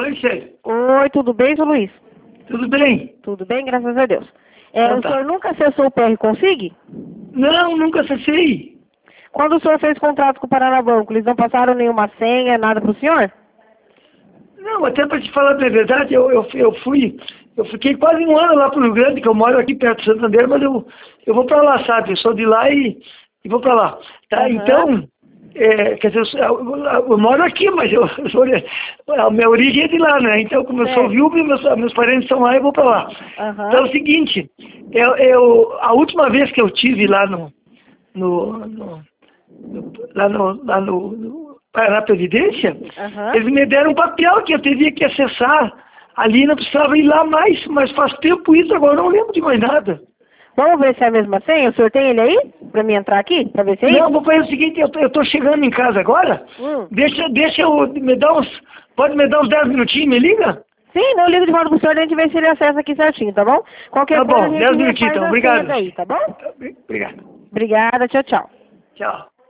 Oi, Célio. Oi, tudo bem, seu Luiz? Tudo bem? Tudo bem, graças a Deus. Então O tá. senhor nunca acessou o PR Consig? Não, nunca acessei. Quando o senhor fez contrato com o Paranabanco, eles não passaram nenhuma senha, nada pro senhor? Não, até para te falar a verdade, eu fiquei quase um ano lá pro Rio Grande, que eu moro aqui perto de Santander, mas eu vou para lá, sabe? Eu sou de lá e vou para lá. Tá? Aham. Então, quer dizer, eu moro aqui, mas a minha origem é de lá, né? Então, como eu sou Certo. viúvo e meus parentes estão lá, eu vou para lá. Aham. Então é o seguinte, a última vez que eu tive lá lá no Paraná Previdência, Aham. eles me deram um papel que eu teria que acessar ali, não precisava ir lá mais, mas faz tempo isso, agora eu não lembro de mais nada. Vamos ver se é a mesma senha? O senhor tem ele aí? Pra mim entrar aqui? Pra ver se é Não, isso? vou fazer o seguinte, eu tô chegando em casa agora, deixa eu pode me dar uns 10 minutinhos, me liga? Sim, eu ligo de volta pro senhor e a gente vê se ele acessa aqui certinho, tá bom? Qualquer Tá coisa bom, a 10 gente minutinhos refaz então, as obrigado. senhas aí, tá bom? Obrigado. Obrigada, tchau, tchau. Tchau.